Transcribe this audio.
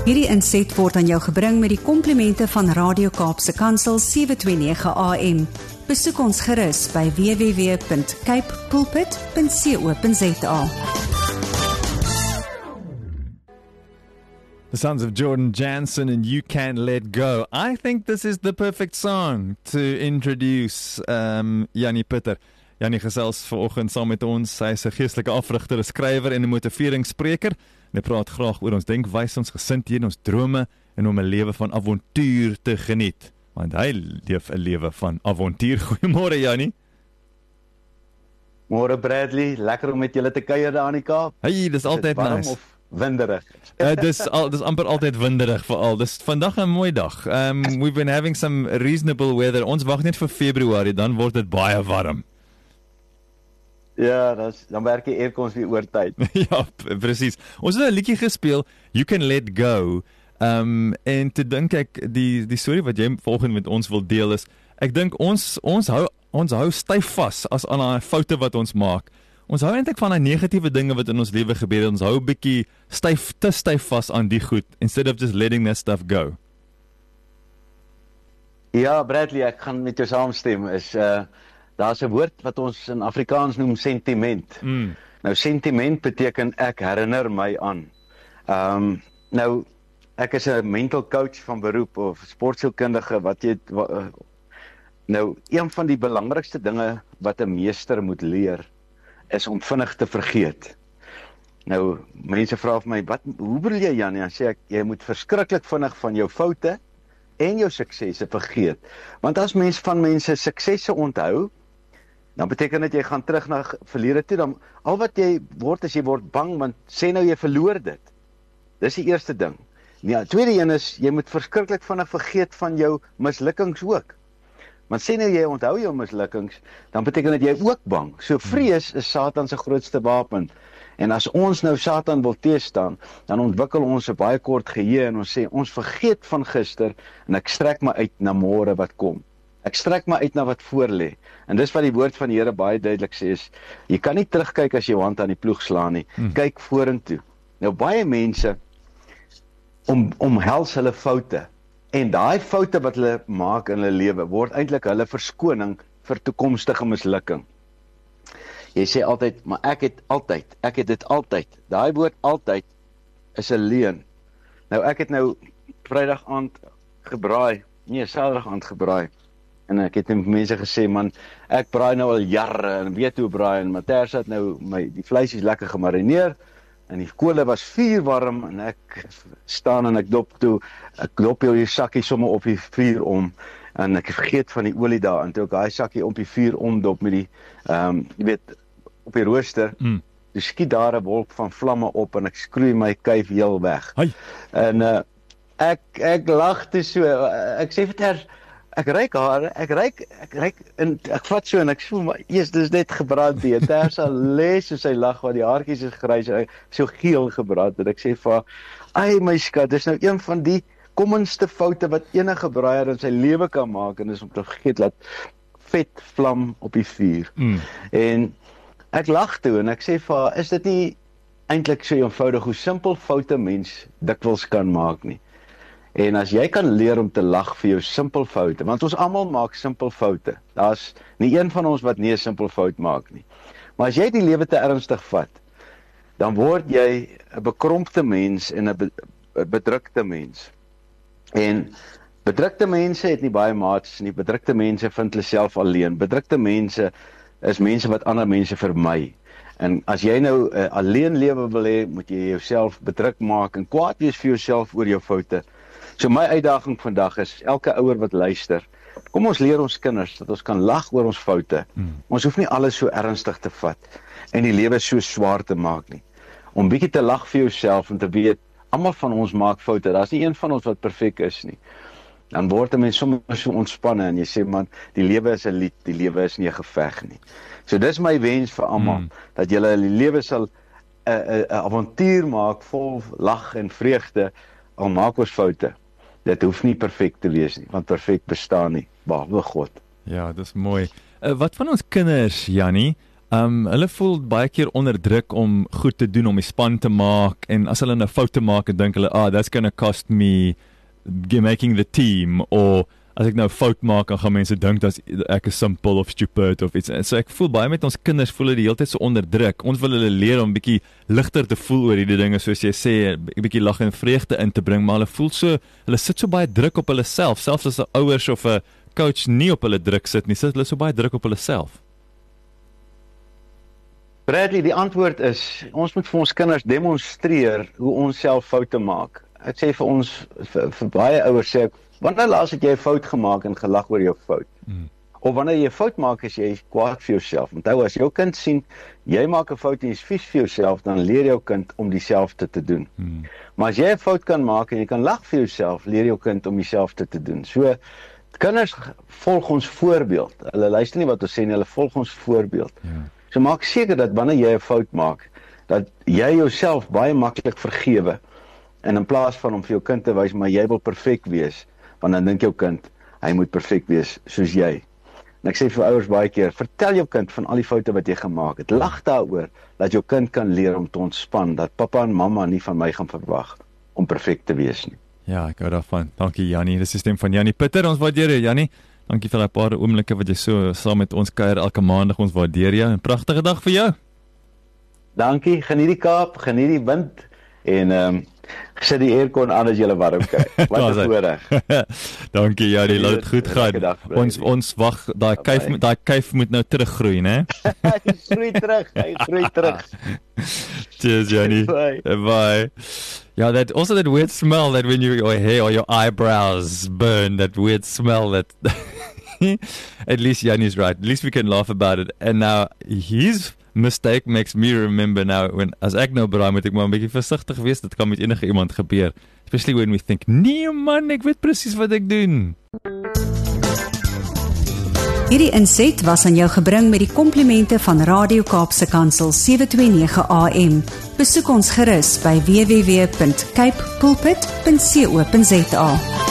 Hierdie inset word aan jou gebring met die komplimente van Radio Kaapse Kansel 729 AM. Besoek ons gerus by www.capepulpit.co.za. The sounds of Jordan Jansen and You Can't Let Go. I think this is the perfect song to introduce Jannie Pitter. Jannie gesels vanoggend saam met ons. Sy is 'n geestelike afrigter, 'n skrywer en 'n motiveringsspreker. Hy praat graag oor ons denkwys, ons gesindhede, ons drome en om 'n lewe van avontuur te geniet. Want hy leef 'n lewe van avontuur. Goeiemôre Jannie. Môre Bradley, lekker om met julle te kuier daar in die Kaap. Hey, dis altyd warm nice. Of winderig? Dis amper altyd winderig veral. Dis vandag 'n mooi dag. We've been having some reasonable weather. Ons wag net vir Februarie, dan word dit baie warm. Ja, dan werk die aircons weer oortyd. Ja, presies. Ons het 'n liedjie gespeel, You Can Let Go. En te dink ek die storie wat jy volgende met ons wil deel is, ek dink ons hou styf vas as aan daai foute wat ons maak. Ons hou eintlik van daai negatiewe dinge wat in ons lewe gebeur. Ons hou 'n bietjie te styf vas aan die goed instead of just letting that stuff go. Ja, Bradley, ek gaan met jou saamstem. Daar's 'n woord wat ons in Afrikaans noem sentiment. Nou sentiment beteken ek herinner my aan. Nou ek is 'n mental coach van beroep of sportsielkundige nou een van die belangrikste dinge wat 'n meester moet leer is om vinnig te vergeet. Nou mense vra vir my, hoe bedoel jy Jannie? Dan sê ek, jy moet verskriklik vinnig van jou foute en jou suksesse vergeet. Want as mense suksesse onthou, dan beteken dit jy gaan terug na verlede toe, dan al wat jy word is jy word bang, want sê nou jy verloor dit. Dis die eerste ding. Ja, tweede een is, jy moet verskriklik vinnig vergeet van jou mislukkings ook. Want sê nou jy onthou jou mislukkings, dan beteken dit jy is ook bang. So vrees is Satan se grootste wapen. En as ons nou Satan wil teestaan, dan ontwikkel ons 'n baie kort geheue en ons sê ons vergeet van gister en ek strek my uit na môre wat kom. Ek strek my uit na wat voor lê. En dis wat die woord van die Here baie duidelik sê is, jy kan nie terugkyk as jy jou hand aan die ploeg slaan nie. Kyk vorentoe. Nou baie mense omhels hulle foute. En daai foute wat hulle maak in hulle lewe word eintlik hulle verskoning vir toekomstige mislukking. Jy sê altyd, maar ek het dit altyd. Daai woord altyd is 'n leuen. Nou ek het nou Vrydag aand gebraai, Saterdag aand gebraai. En ek het met mense gesê, man, ek braai nou al jare en weet hoe braai en Matthys het nou die vleis is lekker gemarineer en die kole was vuurwarm en ek staan en ek dop jou sakkie sommer op die vuur om en ek vergeet van die olie daar en toe ek daai sakkie op die vuur omdop met die jy weet op die rooster. Toe skiet daar 'n wolk van vlamme op en ek skroei my kuif heel weg. Hi. En ek lag toe so. Ek sê vir ek ruik haar, ek ruik en ek vat so en ek voel maar dis net gebrand hier. Ter sal lê so sy lag want die haartjies is grys en so geel gebrand en ek sê vir haar, "Ai my skat, dis nou een van die kommonste foute wat enige braaier in sy lewe kan maak en dis om te vergeet dat vet vlam op die vuur." En ek lag toe en ek sê vir haar, is dit nie eintlik so eenvoudig hoe simpel foute mens dikwels kan maak nie. En as jy kan leer om te lag vir jou simpel foute, want ons almal maak simpel foute. Daar's nie een van ons wat nie 'n simpel fout maak nie. Maar as jy die lewe te ernstig vat, dan word jy 'n bekrompte mens en 'n bedrukte mens. En bedrukte mense het nie baie maats nie. Bedrukte mense vind hulle self alleen. Bedrukte mense is mense wat ander mense vermy. En as jy nou 'n alleen lewe wil hê, moet jy jouself bedruk maak en kwaad wees vir jouself oor jou foute. So my uitdaging vandag is, elke ouer wat luister, kom ons leer ons kinders dat ons kan lag oor ons foute. Ons hoef nie alles so ernstig te vat en die lewe so swaar te maak nie. Om bietjie te lag vir jouself en te weet, almal van ons maak foute, daar's nie een van ons wat perfek is nie. Dan word 'n mens sommer so ontspanne en jy sê, man, die lewe is 'n lied, die lewe is nie 'n geveg nie. So dis my wens vir almal, dat julle die lewe sal 'n avontuur maak vol lag en vreugde, al maak ons foute. Dit hoef nie perfek te wees nie, want perfek bestaan nie, behalwe God. Ja, dis mooi. Wat van ons kinders, Jannie? Hulle voel baie keer onder druk om goed te doen, om die span te maak, en as hulle nou foute maak, en dink hulle, that's gonna cost me making the team, or as ek nou fout maak, dan gaan mense dink dat ek is simpel of stupid of iets. En so ek voel baie met ons kinders, voel hulle die hele tyd so onder druk. Ons wil hulle leer om bietjie ligter te voel oor hierdie dinge, soos jy sê, bietjie lag en vreugde in te bring, maar hulle sit so baie druk op hulle self, selfs as 'n ouers of 'n coach nie op hulle druk sit nie, sit hulle so baie druk op hulle self. Bradley, die antwoord is, ons moet vir ons kinders demonstreer hoe ons self foute maak. Ek sê vir ons, vir baie ouers sê ek, wanneer laas het jy 'n fout gemaak en gelag oor jou fout? Of wanneer jy 'n fout maak, is jy kwaad vir jouself. Onthou, as jou kind sien, jy maak 'n fout en jy is vies vir jouself, dan leer jou kind om dieselfde te doen. Maar as jy 'n fout kan maak en jy kan lag vir jouself, leer jou kind om dieselfde te doen. So, kinders volg ons voorbeeld. Hulle luister nie wat ons sê nie, hulle volg ons voorbeeld. So maak seker dat wanneer jy 'n fout maak, dat jy jouself baie maklik vergewe. En in plaas van om vir jou kind te wys, maar jy wil perfek wees, want dan dink jou kind, hy moet perfek wees soos jy. En ek sê vir ouers baie keer, vertel jou kind van al die foute wat jy gemaak het. Lag daaroor, dat jou kind kan leer om te ontspan, dat pappa en mamma nie van my gaan verwag om perfek te wees nie. Ja, ek hou daarvan. Dankie Jannie, dis die stem van Jannie Pitter, ons waardeer jou Jannie. Dankie vir daai paar oomblikke wat jy so saam met ons kuier elke maandag, ons waardeer jou. 'n Pragtige dag vir jou. Dankie, geniet die Kaap, geniet die wind en sit die aircon aan as jy warm kry. Wat 'n voorreg. Dankie Jannie, laat dit goed gaan. Ons wag, daai kuif moet nou teruggroei, né? Hy groei terug. Cheers Jannie. Bye. Yeah, that weird smell that when your hair or your eyebrows burn, that weird smell that at least Jannie's right. At least we can laugh about it. And now his mistake makes me remember now as ek nou braai moet ek maar 'n bietjie versigtig wees, dit kan met enige iemand gebeur. Especially when we think, nee man, ek weet presies wat ek doen. Hierdie inset was aan jou gebring met die komplimente van Radio Kaapse Kansel 729 AM. Besoek ons gerus by www.cape pulpit.co.za.